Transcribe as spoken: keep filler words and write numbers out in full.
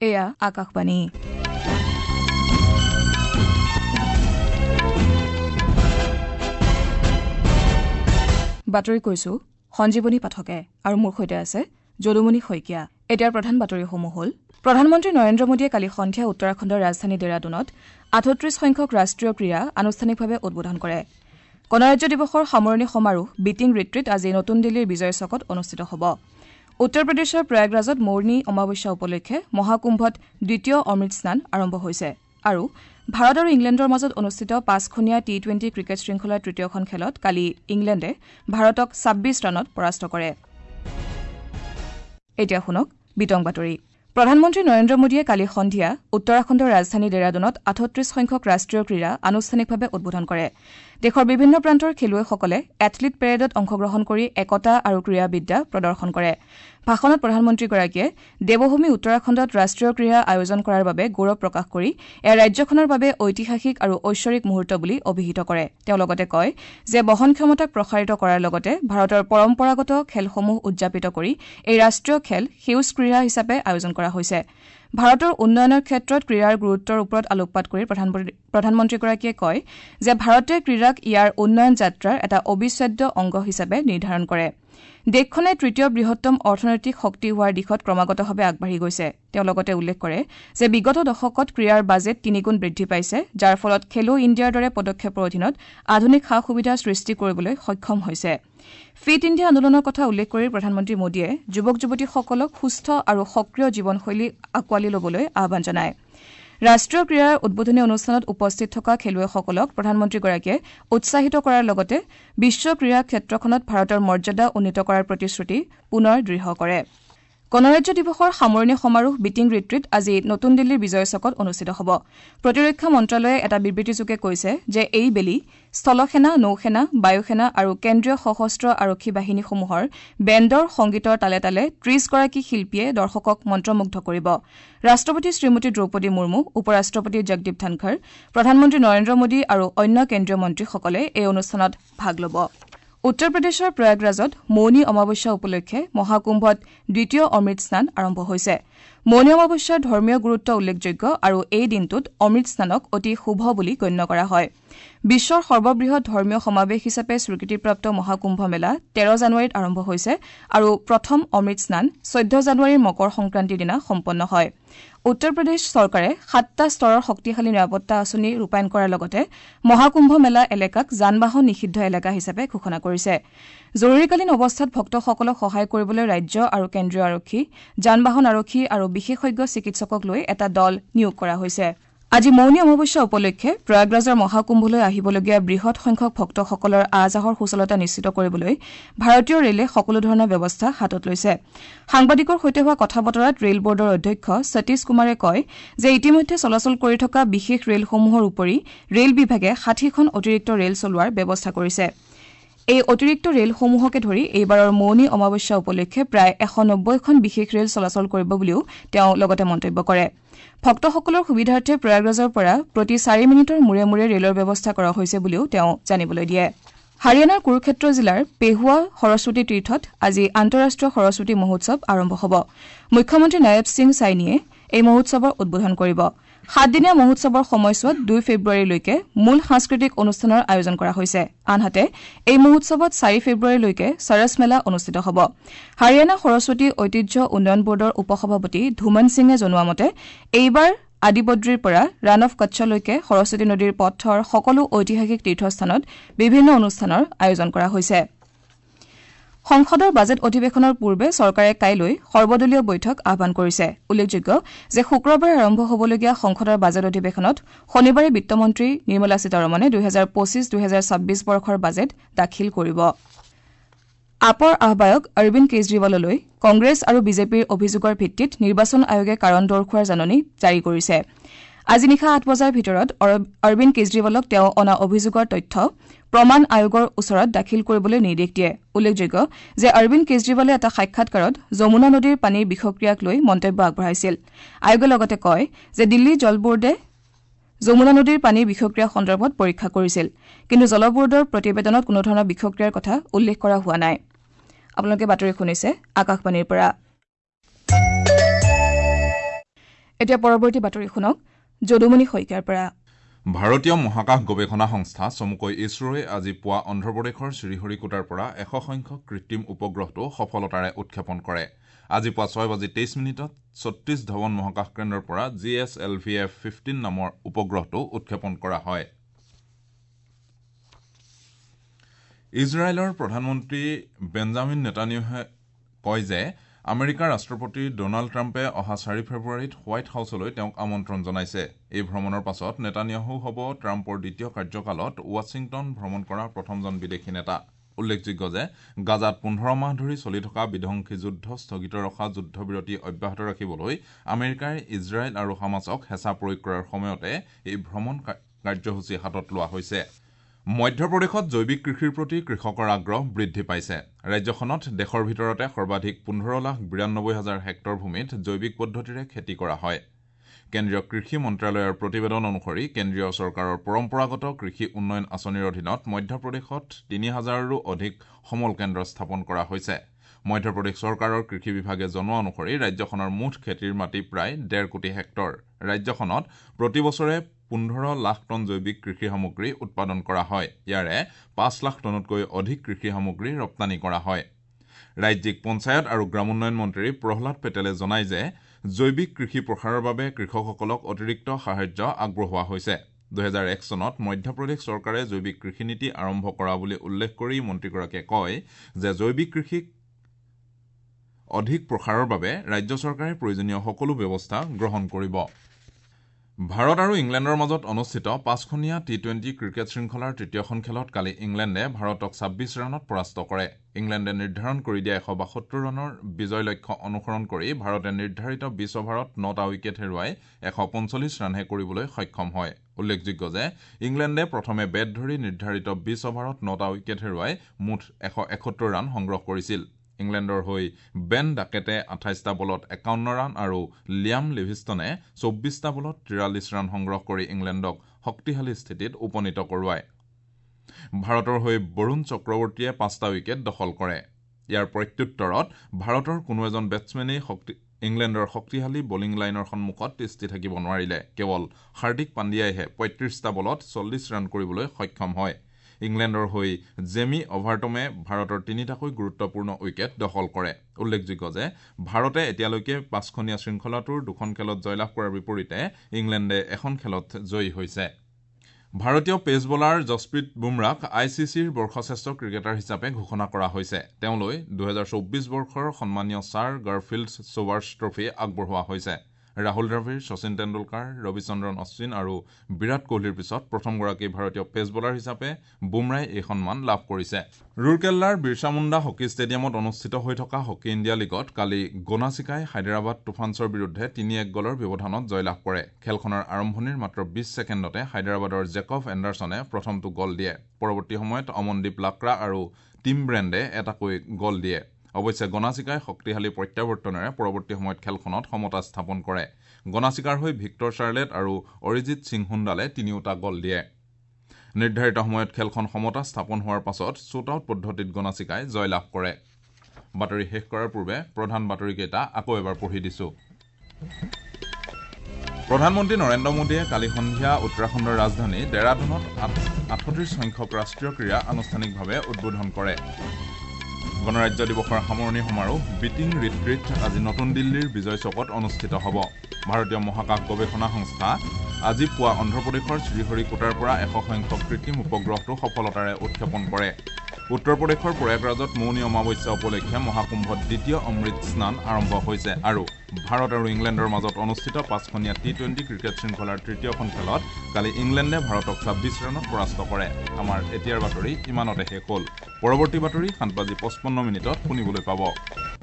এয়া আকাশবাণী। বাতৰি কৈছো সঞ্জীৱনী পাঠকে আৰু মোৰ সৈতে আছে যদুমণি শইকীয়া। এতিয়াৰ প্ৰধান বাতৰিসমূহ হ'ল প্ৰধানমন্ত্ৰী নৰেন্দ্ৰ মোদীয়ে কালি সন্ধিয়া উত্তৰাখণ্ডৰ ৰাজধানী ডেৰাডুনত আঠত্ৰিশ সংখ্যক ৰাষ্ট্ৰীয় ক্ৰীড়া আনুষ্ঠানিকভাৱে উদ্বোধন কৰে। গণৰাজ্য দিৱসৰ সামৰণি সমাৰোহ বিটিং ৰিট্ৰিট আজি নতুন দিল্লীৰ বিজয় চকত অনুষ্ঠিত হ'ব। উত্তৰ প্ৰদেশৰ প্ৰয়াগৰাজত মৌনী অমাৱস্যা উপলক্ষে মহাকুম্ভত দ্বিতীয় অমৃত স্নান আৰম্ভ হৈছে আৰু ভাৰত আৰু ইংলেণ্ডৰ মাজত অনুষ্ঠিত পাঁচখনীয়া টি টুৱেণ্টি ক্ৰিকেট শৃংখলাৰ তৃতীয়খন খেলত কালি ইংলেণ্ডে ভাৰতক ছাব্বিছ ৰানত পৰাস্ত কৰে। এতিয়া শুনক বিতং বাতৰি। প্ৰধানমন্ত্ৰী নৰেন্দ্ৰ মোদীয়ে কালি সন্ধিয়া উত্তৰাখণ্ডৰ ৰাজধানী ডেৰাডুনত আঠত্ৰিশ সংখ্যক ৰাষ্ট্ৰীয় ক্ৰীড়া আনুষ্ঠানিকভাৱে উদ্বোধন কৰে। দেশৰ বিভিন্ন প্ৰান্তৰ খেলুৱৈসকলে এথলীট পেৰেডত অংশগ্ৰহণ কৰি একতা আৰু ক্ৰীড়াবিদ্যা প্ৰদৰ্শন কৰে। ভাষণত প্ৰধানমন্ত্ৰীগৰাকীয়ে দেৱভূমি উত্তৰাখণ্ডত ৰাষ্ট্ৰীয় ক্ৰীড়া আয়োজন কৰাৰ বাবে গৌৰৱ প্ৰকাশ কৰি এয়া ৰাজ্যখনৰ বাবে ঐতিহাসিক আৰু ঐশ্বৰিক মুহূৰ্ত বুলি অভিহিত কৰে। তেওঁ লগতে কয় যে বহন ক্ষমতাক প্ৰসাৰিত কৰাৰ লগতে ভাৰতৰ পৰম্পৰাগত খেলসমূহ উদযাপিত কৰি এই ৰাষ্ট্ৰীয় খেল সেউজ ক্ৰীড়া হিচাপে আয়োজন কৰা হৈছে। ভাৰতৰ উন্নয়নৰ ক্ষেত্ৰত ক্ৰীড়াৰ গুৰুত্বৰ ওপৰত আলোকপাত কৰি প্ৰধানমন্ত্ৰীগৰাকীয়ে কয় যে ভাৰতে ক্ৰীড়াক ইয়াৰ উন্নয়ন যাত্ৰাৰ এটা অবিচ্ছেদ্য অংগ হিচাপে নিৰ্ধাৰণ কৰে। দেশখনে তৃতীয় বৃহত্তম অৰ্থনৈতিক শক্তি হোৱাৰ দিশত ক্ৰমাগতভাৱে আগবাঢ়ি গৈছে। তেওঁ লগতে উল্লেখ কৰে যে বিগত দশকত ক্ৰীড়াৰ বাজেট তিনিগুণ বৃদ্ধি পাইছে, যাৰ ফলত খেলো ইণ্ডিয়াৰ দৰে পদক্ষেপৰ অধীনত আধুনিক সা সুবিধা সৃষ্টি কৰিবলৈ সক্ষম হৈছে। ফিট ইণ্ডিয়া আন্দোলনৰ কথা উল্লেখ কৰি প্ৰধানমন্ত্ৰী মোদীয়ে যুৱক যুৱতীসকলক সুস্থ আৰু সক্ৰিয় জীৱনশৈলী আঁকোৱালি ল'বলৈ আহ্বান জনায়। ৰাষ্ট্ৰীয় ক্ৰীড়াৰ উদ্বোধনী অনুষ্ঠানত উপস্থিত থকা খেলুৱৈসকলক প্ৰধানমন্ত্ৰীগৰাকীয়ে উৎসাহিত কৰাৰ লগতে বিশ্ব ক্ৰীড়া ক্ষেত্ৰখনত ভাৰতৰ মৰ্যাদা উন্নীত কৰাৰ প্ৰতিশ্ৰুতি পুনৰ দৃঢ় কৰে। গণৰাজ্য দিৱসৰ সামৰণি সমাৰোহ বিটিং ৰিট্ৰিট আজি নতুন দিল্লীৰ বিজয় চকত অনুষ্ঠিত হ'ব। প্ৰতিৰক্ষা মন্ত্ৰালয়ে এটা বিবৃতিযোগে কৈছে যে এই বেলি স্থলসেনা, নৌসেনা, বায়ুসেনা আৰু কেন্দ্ৰীয় সশস্ত্ৰ আৰক্ষী বাহিনীসমূহৰ বেণ্ডৰ সংগীতৰ তালে তালে ত্ৰিশগৰাকী শিল্পীয়ে দৰ্শকক মন্ত্ৰমুগ্ধ কৰিব। ৰাষ্ট্ৰপতি শ্ৰীমতী দ্ৰৌপদী মুৰ্মু, উপ ৰাষ্ট্ৰপতি জগদীপ ধনখৰ, প্ৰধানমন্ত্ৰী নৰেন্দ্ৰ মোদী আৰু অন্য কেন্দ্ৰীয় মন্ত্ৰীসকলে এই অনুষ্ঠানত ভাগ ল'ব। উত্তৰ প্ৰদেশৰ প্ৰয়াগৰাজত মৌনী অমাৱস্যা উপলক্ষে মহাকুম্ভত দ্বিতীয় অমৃত স্নান আৰম্ভ হৈছে। মৌনী অমাৱস্যাৰ ধৰ্মীয় গুৰুত্ব উল্লেখযোগ্য আৰু এই দিনটোত অমৃত স্নানক অতি শুভ বুলি গণ্য কৰা হয়। বিশ্বৰ সৰ্ববৃহৎ ধৰ্মীয় সমাৱেশ হিচাপে স্বীকৃতিপ্ৰাপ্ত মহাকুম্ভ মেলা তেৰ জানুৱাৰীত আৰম্ভ হৈছে আৰু প্ৰথম অমৃত স্নান চৈধ্য জানুৱাৰীৰ মকৰ সংক্ৰান্তিৰ দিনা সম্পন্ন হয়। উত্তৰ প্ৰদেশ চৰকাৰে সাতটা স্তৰৰ শক্তিশালী নিৰাপত্তা আঁচনি ৰূপায়ণ কৰাৰ লগতে মহাকুম্ভ মেলা এলেকাক যান বাহন নিষিদ্ধ এলেকা হিচাপে ঘোষণা কৰিছে। জৰুৰীকালীন অৱস্থাত ভক্তসকলক সহায় কৰিবলৈ ৰাজ্য আৰু কেন্দ্ৰীয় আৰক্ষী, যান বাহন আৰক্ষী আৰু বিশেষজ্ঞ চিকিৎসকক লৈ এটা দল নিয়োগ কৰা হৈছে। আজি মৌনী অমাৱস্যা উপলক্ষে প্ৰয়াগৰাজৰ মহাকুম্ভলৈ আহিবলগীয়া বৃহৎ সংখ্যক ভক্তসকলৰ আহ যাহৰ সুচলতা নিশ্চিত কৰিবলৈ ভাৰতীয় ৰেলে সকলো ধৰণৰ ব্যৱস্থা হাতত লৈছে। সাংবাদিকৰ সৈতে হোৱা কথা বতৰাত ৰেল বৰ্ডৰ অধ্যক্ষ সতীশ কুমাৰে কয় যে ইতিমধ্যে চলাচল কৰি থকা বিশেষ ৰেলসমূহৰ উপৰি ৰেল বিভাগে ষাঠিখন অতিৰিক্ত ৰেল চলোৱাৰ ব্যৱস্থা কৰিছে। এই অতিৰিক্ত ৰেলসমূহকে ধৰি এইবাৰৰ মৌনী অমাৱস্যা উপলক্ষে প্ৰায় এশ নব্বৈখন বিশেষ ৰেল চলাচল কৰিব বুলিও তেওঁ লগতে মন্তব্য কৰে। ভক্তসকলৰ সুবিধাৰ্থে প্ৰয়াগৰাজৰ পৰা প্ৰতি চাৰি মিনিটৰ মূৰে মূৰে ৰেলৰ ব্যৱস্থা কৰা হৈছে বুলিও তেওঁ জানিবলৈ দিয়ে। হাৰিয়ানাৰ কুৰুক্ষেত্ৰ জিলাৰ পেহুৱা সৰস্বতী তীৰ্থত আজি আন্তঃৰাষ্ট্ৰীয় সৰস্বতী মহোৎসৱ আৰম্ভ হ'ব। মুখ্যমন্ত্ৰী নায়ব সিং চাইনিয়ে এই মহোৎসৱৰ উদ্বোধন কৰিব। সাতদিনীয়া মহোৎসৱৰ সময়ছোৱাত দুই ফেব্ৰুৱাৰীলৈকে মূল সাংস্কৃতিক অনুষ্ঠানৰ আয়োজন কৰা হৈছে। আনহাতে এই মহোৎসৱত চাৰি ফেব্ৰুৱাৰীলৈকে সৰস মেলা অনুষ্ঠিত হ'ব। হাৰিয়ানা সৰস্বতী ঐতিহ্য উন্নয়ন বৰ্ডৰ উপসভাপতি ধুমন সিঙে জনোৱা মতে এইবাৰ আদিবদ্ৰীৰ পৰা ৰাণ অফ কচ্ছলৈকে সৰস্বতী নদীৰ পথৰ সকলো ঐতিহাসিক তীৰ্থস্থানত বিভিন্ন অনুষ্ঠানৰ আয়োজন কৰা হৈছে। সংসদৰ বাজেট অধিৱেশনৰ পূৰ্বে চৰকাৰে কাইলৈ সৰ্বদলীয় বৈঠক আহ্বান কৰিছে। উল্লেখযোগ্য যে শুক্ৰবাৰে আৰম্ভ হ'বলগীয়া সংসদৰ বাজেট অধিৱেশনত শনিবাৰে বিত্তমন্ত্ৰী নিৰ্মলা সীতাৰমণে দুহেজাৰ পঁচিছ দুহেজাৰ ছাব্বিছ বৰ্ষৰ বাজেট দাখিল কৰিব। আপৰ আহ্বায়ক অৰবিন্দ কেজৰিৱাললৈ কংগ্ৰেছ আৰু বিজেপিৰ অভিযোগৰ ভিত্তিত নিৰ্বাচন আয়োগে কাৰণ দৰ্শোৱাৰ জাননী জাৰি কৰিছে। আজি নিশা আঠ বজাৰ ভিতৰত অৰবিন্দ কেজৰিৱালক তেওঁ অনা অভিযোগৰ তথ্য প্ৰমাণ আয়োগৰ ওচৰত দাখিল কৰিবলৈ নিৰ্দেশ দিয়ে। উল্লেখযোগ্য যে অৰবিন্দ কেজৰিৱালে এটা সাক্ষাৎকাৰত যমুনা নদীৰ পানীৰ বিষক্ৰিয়াক লৈ মন্তব্য আগবঢ়াইছিল। আয়োগে লগতে কয় যে দিল্লী জল বোৰ্ডে যমুনা নদীৰ পানীৰ বিষক্ৰিয়া সন্দৰ্ভত পৰীক্ষা কৰিছিল, কিন্তু জল বোৰ্ডৰ প্ৰতিবেদনত কোনো ধৰণৰ বিষক্ৰিয়াৰ কথা উল্লেখ কৰা হোৱা নাই। আপোনালোকে বাতৰি শুনিছে আকাশবাণীৰ পৰা। এতিয়া পৰৱৰ্তী বাতৰি শুনক যদুমণি শইকীয়াৰ পৰা। ভাৰতীয় মহাকাশ গৱেষণা সংস্থা চমুকৈ ইছৰোৱে আজি পুৱা অন্ধ্ৰপ্ৰদেশৰ শ্ৰীহৰিকোটাৰ পৰা এশ সংখ্যক কৃত্ৰিম উপগ্ৰহটো সফলতাৰে উৎক্ষেপণ কৰে। আজি পুৱা ছয় বাজি তেইছ মিনিটত ছত্তীশ ধাৱন মহাকাশ কেন্দ্ৰৰ পৰা G S L V F fifteen নামৰ উপগ্ৰহটো উৎক্ষেপণ কৰা হয়। ইজৰাইলৰ প্ৰধানমন্ত্ৰী বেঞ্জামিন নেতানিয়াহুৱে কয় যে আমেৰিকাৰ ৰাষ্ট্ৰপতি ডনাল্ড ট্ৰাম্পে অহা চাৰি ফেব্ৰুৱাৰীত হোৱাইট হাউচলৈ তেওঁক আমন্ত্ৰণ জনাইছে। এই ভ্ৰমণৰ পাছত নেতানিয়াহু হ'ব ট্ৰাম্পৰ দ্বিতীয় কাৰ্যকালত ৱাশ্বিংটন ভ্ৰমণ কৰা প্ৰথমজন বিদেশী নেতা। উল্লেখযোগ্য যে গাজাত পোন্ধৰ মাহ ধৰি চলি থকা বিধ্বংসী যুদ্ধ স্থগিত ৰখা যুদ্ধবিৰতি অব্যাহত ৰাখিবলৈ আমেৰিকাই ইজৰাইল আৰু হামাছক হেঁচা প্ৰয়োগ কৰাৰ সময়তে এই ভ্ৰমণ কাৰ্যসূচী হাতত লোৱা হৈছে। মধ্যপ্ৰদেশত জৈৱিক কৃষিৰ প্ৰতি কৃষকৰ আগ্ৰহ বৃদ্ধি পাইছে। ৰাজ্যখনত দেশৰ ভিতৰতে সৰ্বাধিক পোন্ধৰ লাখ বিৰান্নব্বৈ হাজাৰ হেক্টৰ ভূমিত জৈৱিক পদ্ধতিৰে খেতি কৰা হয়। কেন্দ্ৰীয় কৃষি মন্ত্ৰালয়ৰ প্ৰতিবেদন অনুসৰি কেন্দ্ৰীয় চৰকাৰৰ পৰম্পৰাগত কৃষি উন্নয়ন আঁচনিৰ অধীনত মধ্যপ্ৰদেশত তিনি হাজাৰৰো অধিক সমল কেন্দ্ৰ স্থাপন কৰা হৈছে। মধ্যপ্ৰদেশ চৰকাৰৰ কৃষি বিভাগে জনোৱা অনুসৰি ৰাজ্যখনৰ মুঠ খেতিৰ মাটি প্ৰায় ডেৰ কোটি হেক্টৰ। ৰাজ্যখনত প্ৰতি বছৰে পোন্ধৰ লাখ টন জৈৱিক কৃষি সামগ্ৰী উৎপাদন কৰা হয়। ইয়াৰে পাঁচ লাখ টনতকৈ অধিক কৃষি সামগ্ৰী ৰপ্তানি কৰা হয়। ৰাজ্যিক পঞ্চায়ত আৰু গ্ৰামোন্নয়ন মন্ত্ৰী প্ৰহ্লাদ পেটেলে জনায় যে জৈৱিক কৃষি প্ৰসাৰৰ বাবে কৃষকসকলক অতিৰিক্ত সাহায্য আগবঢ়োৱা হৈছে। দুহেজাৰ এক চনত মধ্যপ্ৰদেশ চৰকাৰে জৈৱিক কৃষি নীতি আৰম্ভ কৰা বুলি উল্লেখ কৰি মন্ত্ৰীগৰাকীয়ে কয় যে জৈৱিক কৃষিক অধিক প্ৰসাৰৰ বাবে ৰাজ্য চৰকাৰে প্ৰয়োজনীয় সকলো ব্যৱস্থা গ্ৰহণ কৰিব। ভাৰত আৰু ইংলেণ্ডৰ মাজত অনুষ্ঠিত পাঁচখনীয়া টি টুৱেণ্টি ক্ৰিকেট শৃংখলাৰ তৃতীয়খন খেলত কালি ইংলেণ্ডে ভাৰতক ছাব্বিছ ৰানত পৰাস্ত কৰে। ইংলেণ্ডে নিৰ্ধাৰণ কৰি দিয়া এশ বাসত্তৰ ৰানৰ বিজয় লক্ষ্য অনুসৰণ কৰি ভাৰতে নিৰ্ধাৰিত বিছ অভাৰত নটা উইকেট হেৰুৱাই এশ পঞ্চল্লিছ ৰানহে কৰিবলৈ সক্ষম হয়। উল্লেখযোগ্য যে ইংলেণ্ডে প্ৰথমে বেট ধৰি নিৰ্ধাৰিত বিছ অভাৰত নটা উইকেট হেৰুৱাই মুঠ এশ এসত্তৰ ৰান সংগ্ৰহ কৰিছিল। ইংলেণ্ডৰ হৈ বেন ডাকেটে আঠাইছটা বলত একাৱন্ন ৰান আৰু লিয়াম লিভিষ্টনে চৌব্বিছটা বলত তিৰাল্লিছ ৰান সংগ্ৰহ কৰি ইংলেণ্ডক শক্তিশালী স্থিতিত উপনীত কৰোৱায়। ভাৰতৰ হৈ বৰুণ চক্ৰৱৰ্তীয়ে পাঁচটা উইকেট দখল কৰে। ইয়াৰ প্ৰত্যুত্তৰত ভাৰতৰ কোনো এজন বেটছমেনেই শক্তি ইংলেণ্ডৰ শক্তিশালী বলিং লাইনৰ সন্মুখত তিষ্ঠি থাকিব নোৱাৰিলে। কেৱল হাৰ্দিক পাণ্ডিয়াইহে পঁয়ত্ৰিছটা বলত চল্লিছ ৰান কৰিবলৈ সক্ষম হয়। ইংলেণ্ডৰ হৈ জেমি অভাৰটমে ভাৰতৰ তিনিটাকৈ গুৰুত্বপূৰ্ণ উইকেট দখল কৰে। উল্লেখযোগ্য যে ভাৰতে এতিয়ালৈকে পাঁচখনীয়া শৃংখলাটোৰ দুখন খেলত জয়লাভ কৰাৰ বিপৰীতে ইংলেণ্ডে এখন খেলত জয়ী হৈছে। ভাৰতীয় পেচ বলাৰ যশপ্ৰীত বুমৰাক আই চি চিৰ বৰ্ষশ্ৰেষ্ঠ ক্ৰিকেটাৰ হিচাপে ঘোষণা কৰা হৈছে। তেওঁলৈ দুহেজাৰ চৌব্বিছ বৰ্ষৰ সন্মানীয় ছাৰ গাৰফিল্ড সোবাৰ্ছ ট্ৰফী আগবঢ়োৱা হৈছে। ৰাহুল দ্ৰাবিড়, শচীন তেণ্ডুলকাৰ, ৰবিচন্দ্ৰন অশ্বিন আৰু বিৰাট কোহলিৰ পিছত প্ৰথমগৰাকী ভাৰতীয় পেচ বলাৰ হিচাপে বুমৰাই এই সন্মান লাভ কৰিছে। ৰুৰকেল্লাৰ বিৰছা মুণ্ডা হকী ষ্টেডিয়ামত অনুষ্ঠিত হৈ থকা হকী ইণ্ডিয়া লীগত কালি গোনাচিকাই হায়দৰাবাদ তুফানছৰ বিৰুদ্ধে তিনি এক গলৰ ব্যৱধানত জয়লাভ কৰে। খেলখনৰ আৰম্ভণিৰ মাত্ৰ বিছ ছেকেণ্ডতে হায়দৰাবাদৰ জেকব এণ্ডাৰছনে প্ৰথমটো গল দিয়ে। পৰৱৰ্তী সময়ত অমনদীপ লাক্ৰা আৰু টিম ব্ৰেণ্ডে এটাকৈ গল দিয়ে। অৱশ্যে গনাচিকাই শক্তিশালী প্ৰত্যাৱৰ্তনেৰে পৰৱৰ্তী সময়ত খেলখনত সমতা স্থাপন কৰে। গনাচিকাৰ হৈ ভিক্টৰ চাৰ্লেট আৰু অৰিজিৎ সিং হুণ্ডালে তিনিওটা গল দিয়ে। নিৰ্ধাৰিত সময়ত খেলখন সমতা স্থাপন হোৱাৰ পাছত শ্বুট আউট পদ্ধতিত গনাচিকাই জয়লাভ কৰে। বাতৰি শেষ কৰাৰ পূৰ্বে প্ৰধান বাতৰিকেইটা আকৌ এবাৰ পঢ়ি দিছো। প্ৰধানমন্ত্ৰী নৰেন্দ্ৰ মোদীয়ে কালি সন্ধিয়া উত্তৰাখণ্ডৰ ৰাজধানী ডেৰাডুনত আঠত্ৰিছ সংখ্যক ৰাষ্ট্ৰীয় ক্ৰীড়া আনুষ্ঠানিকভাৱে উদ্বোধন কৰে। গণৰাজ্য দিৱসৰ সামৰণি সমাৰোহ বিটিং ৰিট্ৰিট আজি নতুন দিল্লীৰ বিজয় চকত অনুষ্ঠিত হ'ব। ভাৰতীয় মহাকাশ গৱেষণা সংস্থা আজি পুৱা অন্ধ্ৰপ্ৰদেশৰ শ্ৰীহৰিকোটাৰ পৰা এশ সংখ্যক কৃত্ৰিম উপগ্ৰহটো সফলতাৰে উৎক্ষেপণ কৰে। উত্তৰ প্ৰদেশৰ প্ৰয়াগৰাজত মৌনী অমাৱস্যা উপলক্ষে মহাকুম্ভত দ্বিতীয় অমৃত স্নান আৰম্ভ হৈছে আৰু ভাৰত আৰু ইংলেণ্ডৰ মাজত অনুষ্ঠিত পাঁচখনীয়া টি টুৱেণ্টি ক্ৰিকেট শৃংখলাৰ তৃতীয়খন খেলত কালি ইংলেণ্ডে ভাৰতক ছাব্বিছ ৰানত পৰাস্ত কৰে। আমাৰ এতিয়াৰ বাতৰি ইমানতে শেষ হ'ল। পৰৱৰ্তী বাতৰি সাত বাজি পঁচপন্ন মিনিটত শুনিবলৈ পাব।